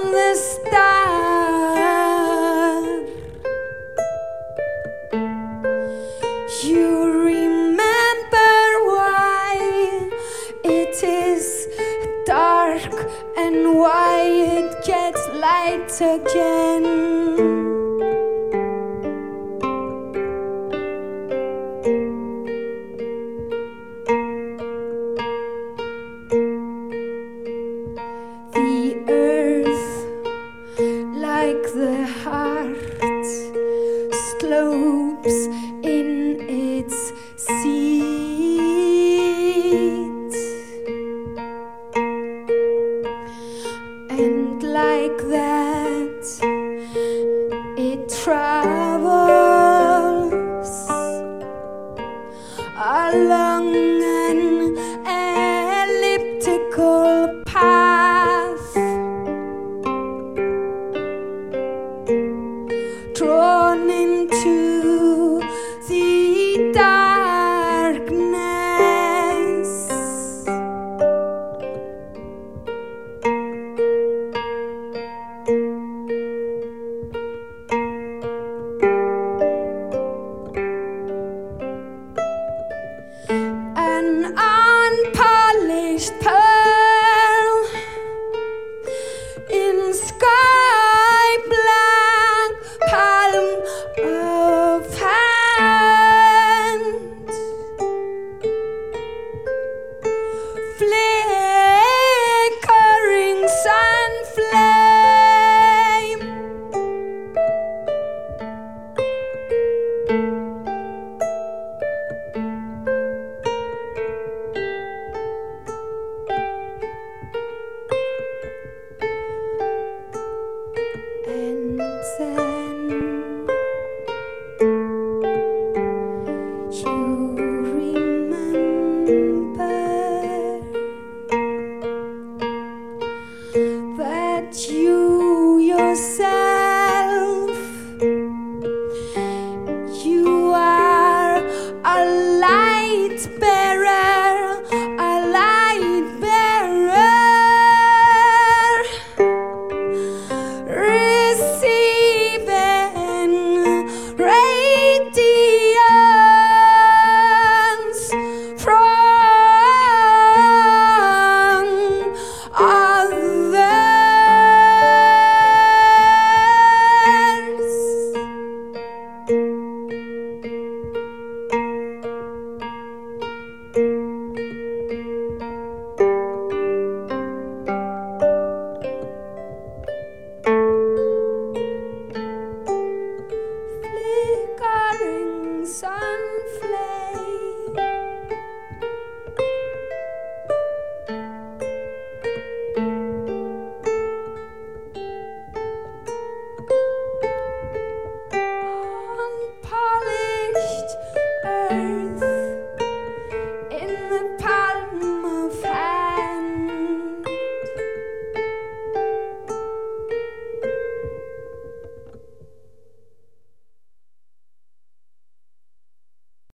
the star. You remember why it is dark and why it gets light again. The earth, like the heart, slopes in its seat, and like that it travels along an elliptical path, drawn into the darkness. An unpolished pearl in sky black palm of hand, flickering sun flame. And then you remember that you yourself